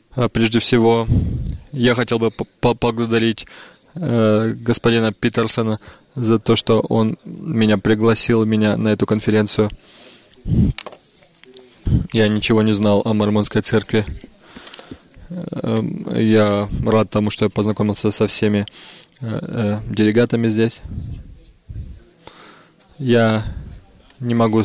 Прежде всего, я хотел бы поблагодарить господина Питерсона за то, что он пригласил меня на эту конференцию. Я ничего не знал о Мормонской церкви. Я рад тому, что я познакомился со всеми делегатами здесь. Я не могу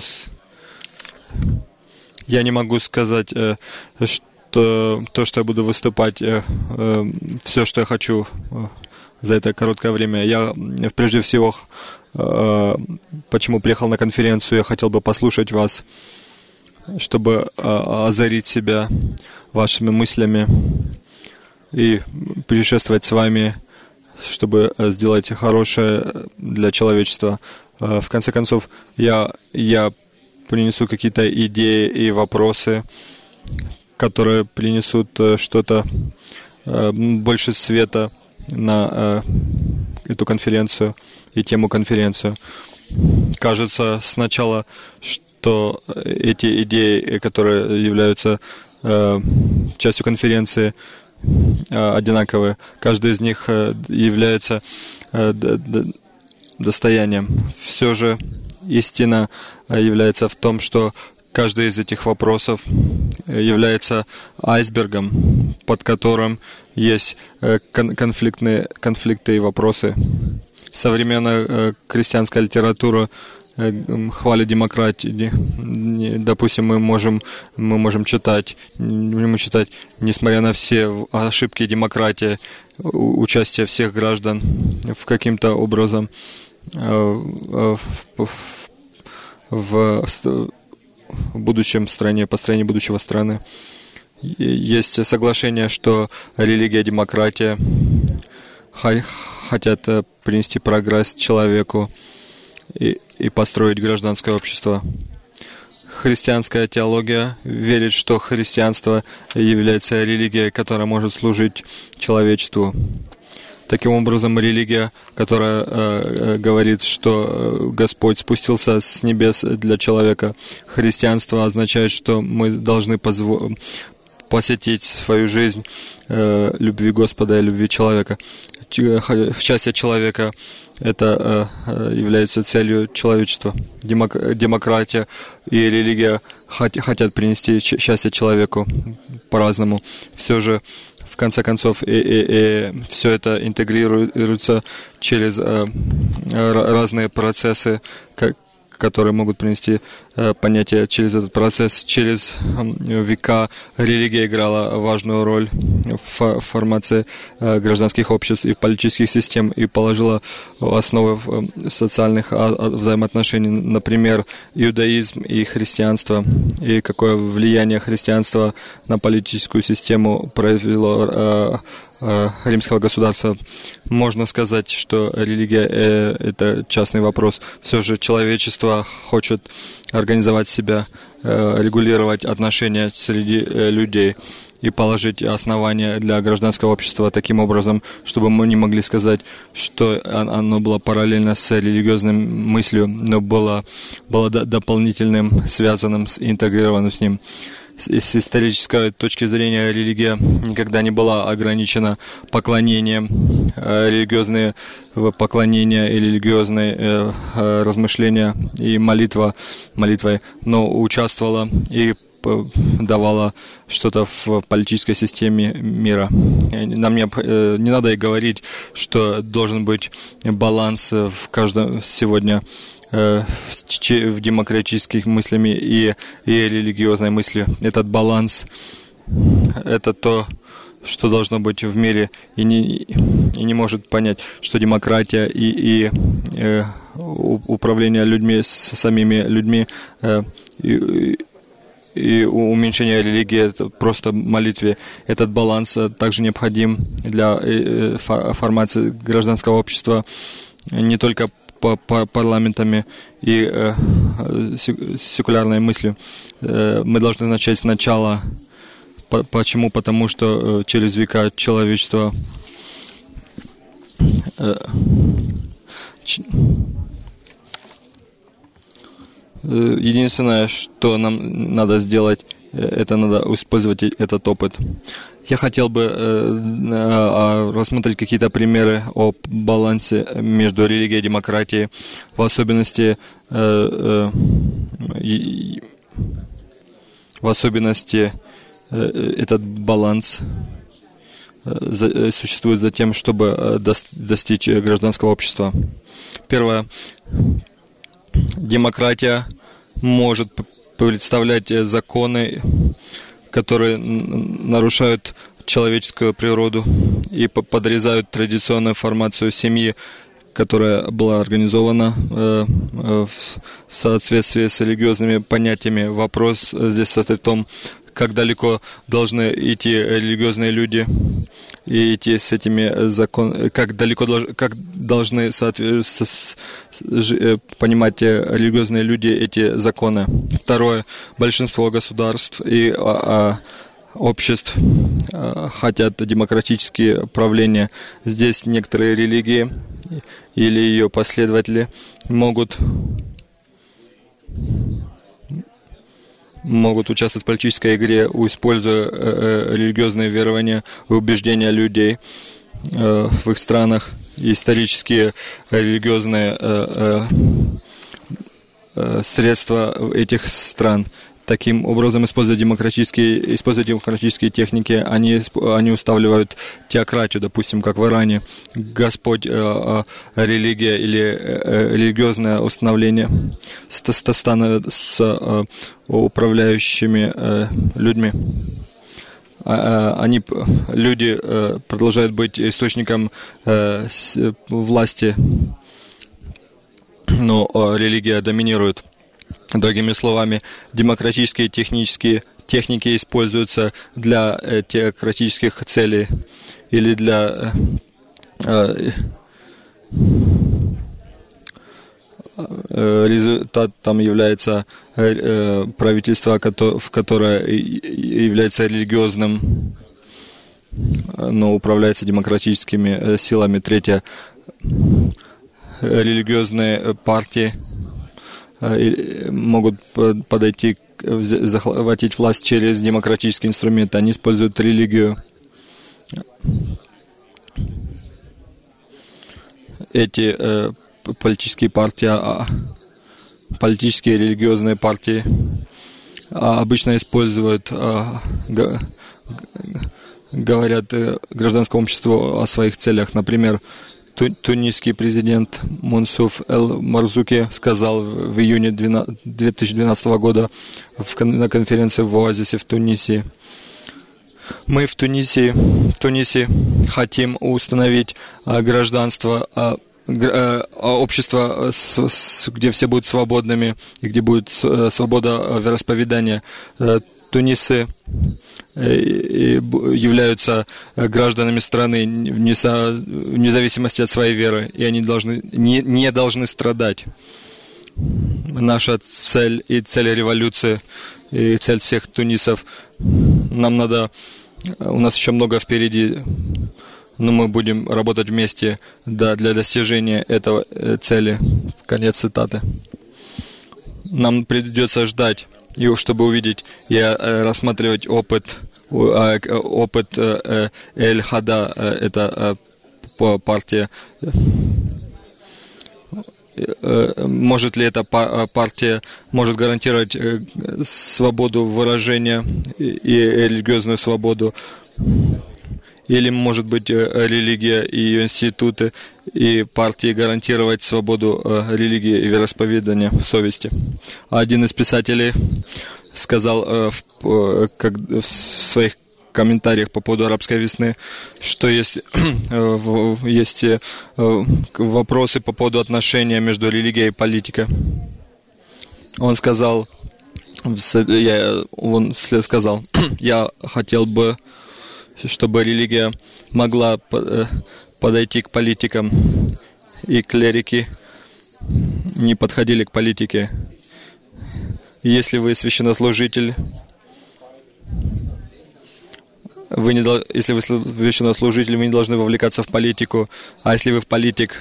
сказать, что я буду выступать, все, что я хочу за это короткое время. Я, прежде всего, почему приехал на конференцию, я хотел бы послушать вас, чтобы озарить себя вашими мыслями и путешествовать с вами, чтобы сделать хорошее для человечества. В конце концов, я принесу какие-то идеи и вопросы, которые принесут что-то больше света на эту конференцию и тему конференции. Кажется сначала, что эти идеи, которые являются частью конференции, одинаковые. Каждый из них является достоянием. Все же истина является в том, что каждый из этих вопросов является айсбергом, под которым есть конфликты и вопросы. Современная христианская литература хвалит демократию. Допустим, мы можем читать, несмотря на все ошибки демократии, участие всех граждан в каким-то образом в будущем стране, построении будущего страны. Есть соглашение, что религия и демократия хотят принести прогресс человеку и построить гражданское общество. Христианская теология верит, что христианство является религией, которая может служить человечеству. Таким образом, религия, которая говорит, что Господь спустился с небес для человека, христианство означает, что мы должны посвятить свою жизнь любви Господа и любви человека. Счастье человека — это является целью человечества. Демократия и религия хотят принести счастье человеку по-разному. Все же, в конце концов, все это интегрируется через разные процессы, которые могут принести понятие через этот процесс. Через века религия играла важную роль в формации гражданских обществ и политических систем и положила основы социальных взаимоотношений, например, иудаизм и христианство, и какое влияние христианства на политическую систему произвело римского государства. Можно сказать, что религия — это частный вопрос. Все же человечество хочет организовать себя, регулировать отношения среди людей и положить основания для гражданского общества таким образом, чтобы мы не могли сказать, что оно было параллельно с религиозным мыслью, но было дополнительным, связанным, интегрированным с ним. С исторической точки зрения религия никогда не была ограничена поклонением, религиозные поклонения и религиозные размышления и молитвой, но участвовала и давала что-то в политической системе мира. Нам не надо и говорить, что должен быть баланс в каждом сегодня в демократических мыслями и религиозной мысли. Этот баланс — это то, что должно быть в мире, и не может понять, что демократия и управление людьми, самими людьми, и уменьшение религии — это просто молитве. Этот баланс также необходим для формации гражданского общества не только парламентами и секулярной мыслью. Мы должны начать сначала. Почему? Потому что через века человечество единственное, что нам надо сделать, это надо использовать этот опыт. Я хотел бы рассмотреть какие-то примеры о балансе между религией и демократией, в особенности этот баланс существует за тем, чтобы достичь гражданского общества. Первое. Демократия может представлять законы, которые нарушают человеческую природу и подрезают традиционную формацию семьи, которая была организована в соответствии с религиозными понятиями. Вопрос здесь состоит в том, как далеко должны идти религиозные люди и идти с этими законами, как должны понимать религиозные люди эти законы. Второе. Большинство государств и обществ хотят демократические правления. Здесь некоторые религии или ее последователи могут участвовать в политической игре, используя религиозные верования и убеждения людей в их странах, исторические религиозные средства этих стран. Таким образом, используя демократические техники, они устанавливают теократию, допустим, как в Иране. Господь, религия или религиозное установление становятся управляющими людьми. Люди продолжают быть источником власти, но религия доминирует. Другими словами, демократические технические техники используются для теократических целей или для результатом является правительство, которое является религиозным, но управляется демократическими силами. Третье. Религиозные партии могут подойти, захватить власть через демократические инструменты. Они используют религию. Эти политические партии, политические и религиозные партии обычно используют, говорят гражданскому обществу о своих целях. Например, тунисский президент Мунсуф Эл-Марзуки сказал в июне 2012 года на конференции в Оазисе в Тунисе: мы в Тунисе хотим установить гражданство, общество, где все будут свободными и где будет свобода вероисповедания. Тунисы являются гражданами страны вне зависимости от своей веры, и они не должны страдать. Наша цель и цель революции, и цель всех тунисов, у нас еще много впереди, но мы будем работать вместе для достижения этого цели. Конец цитаты. Нам придется ждать, и чтобы увидеть и рассматривать опыт Эль-Хада, это партия. Может ли эта партия гарантировать свободу выражения и религиозную свободу? Или, может быть, религия и ее институты и партии гарантировать свободу религии и вероисповедания, совести? Один из писателей сказал в своих комментариях по поводу арабской весны, что есть вопросы по поводу отношения между религией и политикой. Он сказал, я хотел бы, чтобы религия могла подойти к политикам, и клирики не подходили к политике. Если вы священнослужитель, вы не должны вовлекаться в политику, а если вы в политик,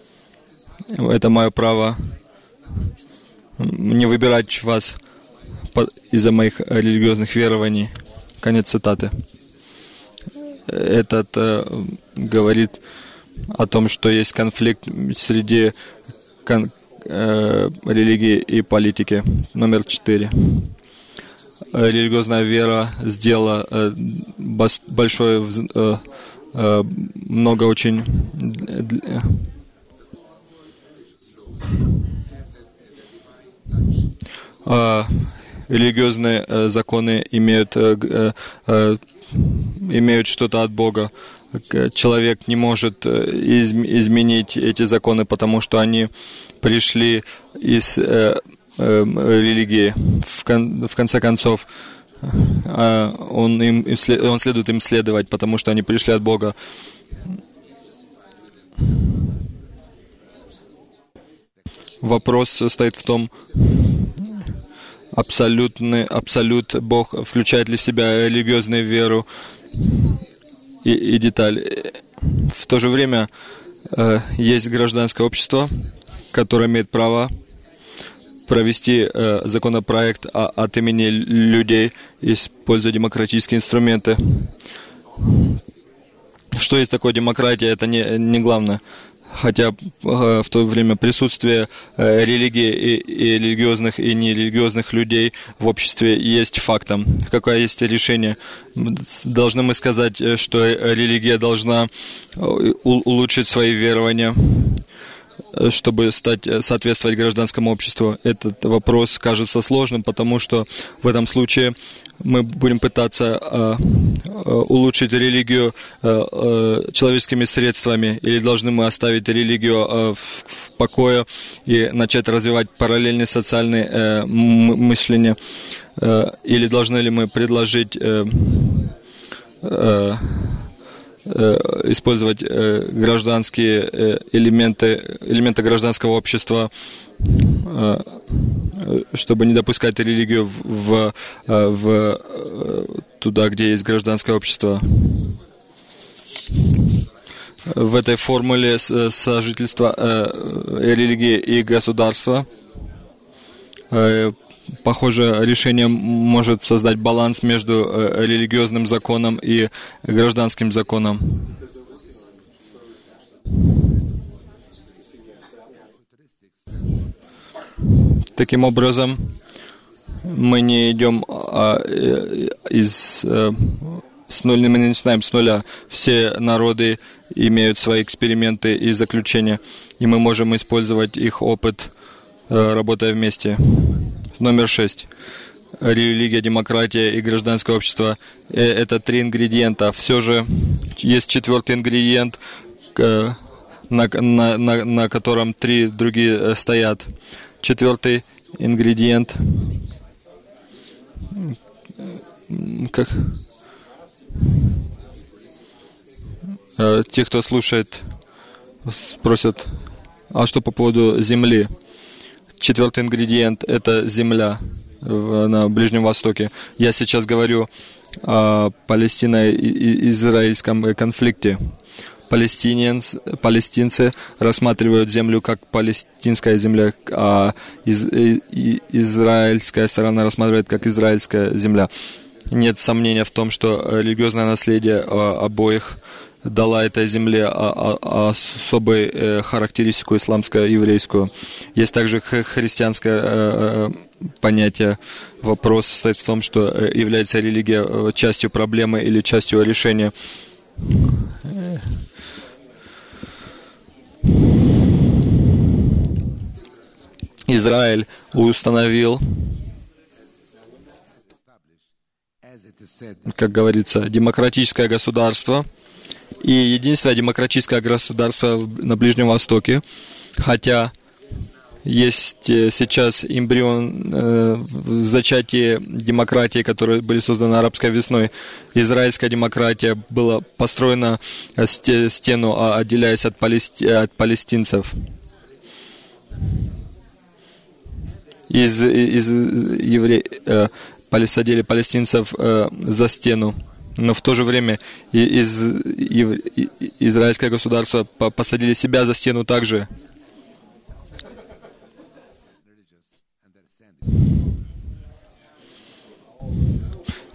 это мое право не выбирать вас из-за моих религиозных верований. Конец цитаты. Этот говорит о том, что есть конфликт среди религии и политики. Номер 4. Религиозная вера сделала большое, много очень религиозные законы имеют что-то от Бога. Человек не может изменить эти законы, потому что они пришли из религии. В конце концов, он следует им следовать, потому что они пришли от Бога. Вопрос состоит в том, абсолют Бог включает ли в себя религиозную веру и деталь. В то же время есть гражданское общество, которое имеет право провести законопроект от имени людей, используя демократические инструменты. Что есть такое демократия, это не главное. Хотя в то время присутствие религии и религиозных и нерелигиозных людей в обществе есть фактом. Какое есть решение? Должны мы сказать, что религия должна улучшить свои верования, чтобы соответствовать гражданскому обществу. Этот вопрос кажется сложным, потому что в этом случае мы будем пытаться улучшить религию человеческими средствами, или должны мы оставить религию в покое и начать развивать параллельное социальное мышление, или должны ли мы предложить использовать гражданские элементы гражданского общества, чтобы не допускать религию туда, где есть гражданское общество. В этой формуле сожительства религии и государства, похоже, решение может создать баланс между религиозным законом и гражданским законом. Таким образом, мы не идем мы не начинаем с нуля. Все народы имеют свои эксперименты и заключения, и мы можем использовать их опыт, работая вместе. Номер 6. Религия, демократия и гражданское общество — это 3 ингредиента. Все же есть 4-й ингредиент, на котором 3 другие стоят. 4-й ингредиент. Как? Те, кто слушает, спросят, а что по поводу земли? 4-й ингредиент — это земля на Ближнем Востоке. Я сейчас говорю о палестино-израильском конфликте. Палестинцы рассматривают землю как палестинская земля, а израильская сторона рассматривает как израильская земля. Нет сомнения в том, что религиозное наследие обоих дала этой земле особую характеристику исламско-еврейскую. Есть также христианское понятие. Вопрос состоит в том, что является религия частью проблемы или частью решения. Израиль установил, как говорится, демократическое государство и единственное демократическое государство на Ближнем Востоке, хотя есть сейчас эмбрион зачатия демократии, которые были созданы арабской весной. Израильская демократия была построена стену, отделяясь от палестинцев. Посадили палестинцев за стену. Но в то же время израильское государство посадили себя за стену также.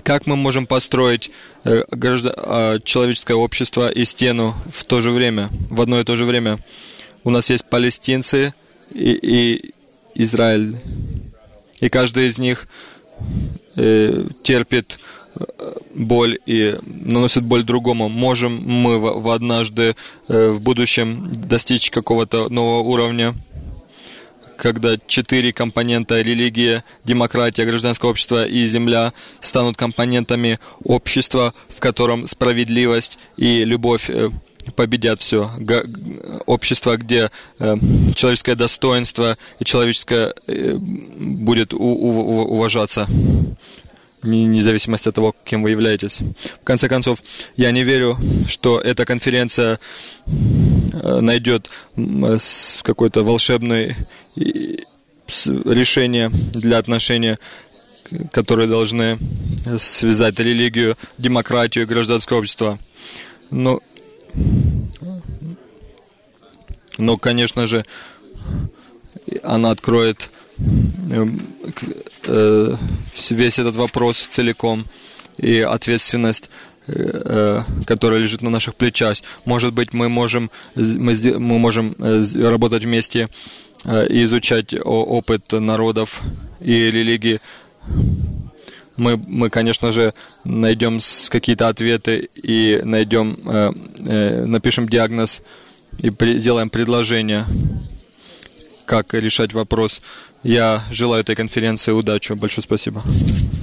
Как мы можем построить человеческое общество и стену в то же время, в одно и то же время? У нас есть палестинцы и Израиль, и каждый из них терпит боль и наносит боль другому. Можем мы однажды в будущем достичь какого-то нового уровня, когда 4 компонента — религия, демократия, гражданское общество и земля — станут компонентами общества, в котором справедливость и любовь победят все. Общество, где человеческое достоинство и человеческое будет уважаться, вне зависимости от того, кем вы являетесь. В конце концов, я не верю, что эта конференция найдет какое-то волшебное решение для отношений, которые должны связать религию, демократию и гражданское общество. Но, конечно же, она откроет весь этот вопрос целиком и ответственность, которая лежит на наших плечах. Может быть, мы можем работать вместе и изучать опыт народов и религий. Мы, конечно же, найдем какие-то ответы и напишем диагноз и сделаем предложение, как решать вопрос. Я желаю этой конференции удачи. Большое спасибо.